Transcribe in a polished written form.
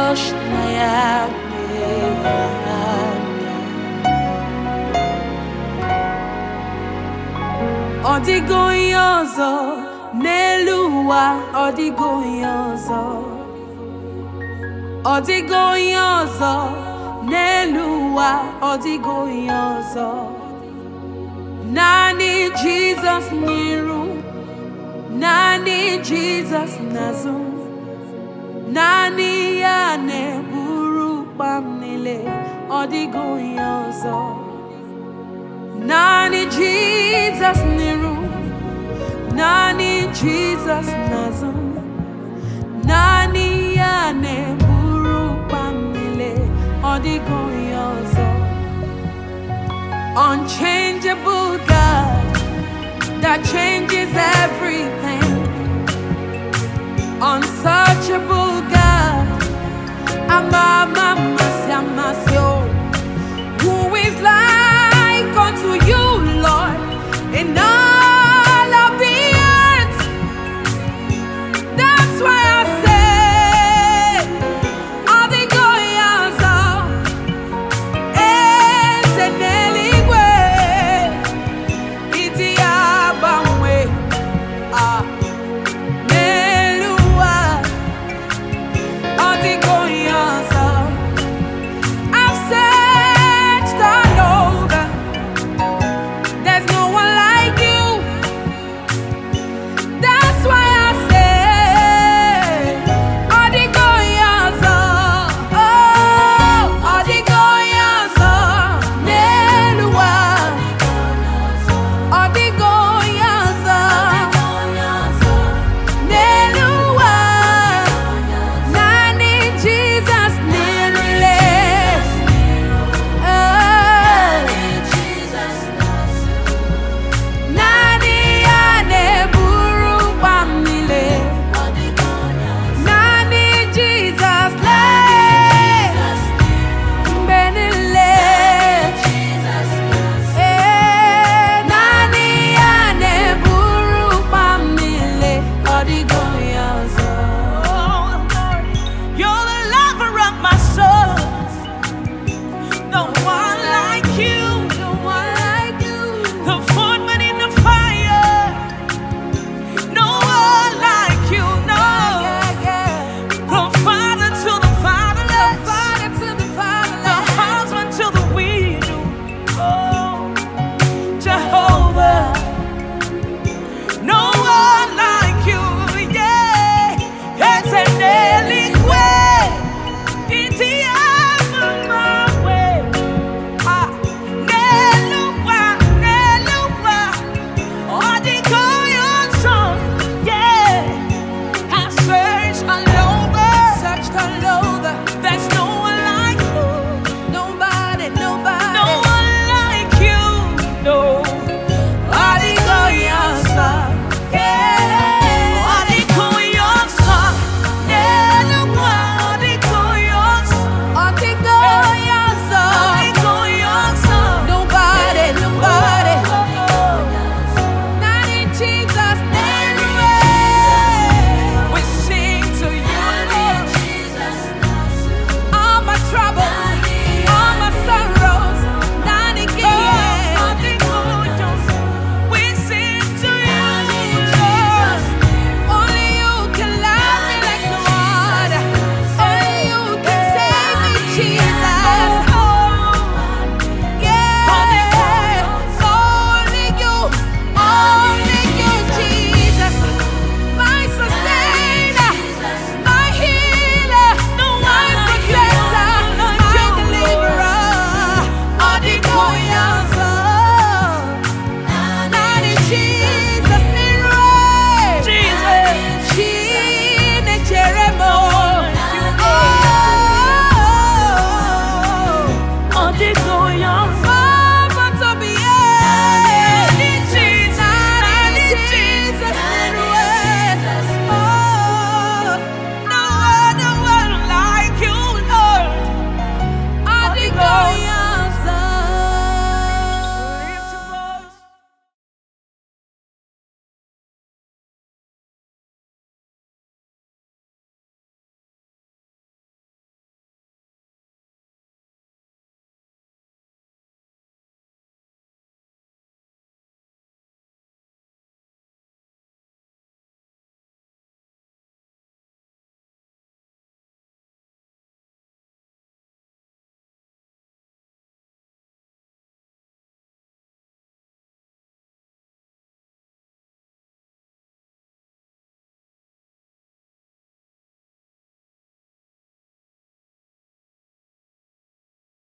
Odigo yozo neluwa, odigo yozo. Odigo yozo neluwa, odigo yozo. Nani Jesus niru, nani Jesus nazu, nani ya ne buru pamnile, odigo yozo. Nani Jesus niru, nani Jesus nazu, nani ya ne buru pamile, odigo yozo. Unchangeable God that changes everything. Unsearchable God, Amamasio, who is like unto you, Lord, in all of the earth. That's why I say, Odigo yozo, ezeneligwe, iti abamwe, neluwa, Odigo yozo. I've searched all over. There's no one like you. That's why I say, Odigo yozo. Oh, Odigo yozo. Neluwa. Odigo yozo. Neluwa. Nani Jesus nilule. Nani ane buru pamile. Nani Jesus le. Benile. Nani ane buru pamile. Odigo yozo. You're the lover of my soul. No one like you. No one like you. The footman in the fire. No one like you. No. The father to the fatherless. The father to the fatherless. The husband to the widow. Oh, Jehovah. No one like you. Yeah. It's an eloquent. It's the my way. Neluwa, Neluwa, Odigo yozo. Yeah, I searched all over. There's no one like you. Nobody. No one like you. No. Odigo yozo. Yeah, Odigo yozo. Neluwa, Odigo yozo. Odigo yozo. Odigo yozo. Nobody. Nani Jesus nilule. We sing to you, Lord. All my troubles, all my sorrows, Nani we sing to you, Lord. Only you can love me like no other. Only you can save me, Jesus. Yeah, only you, Jesus. My sustainer, my healer, my protector, my deliverer. Odigo yozo. Nani Jesus.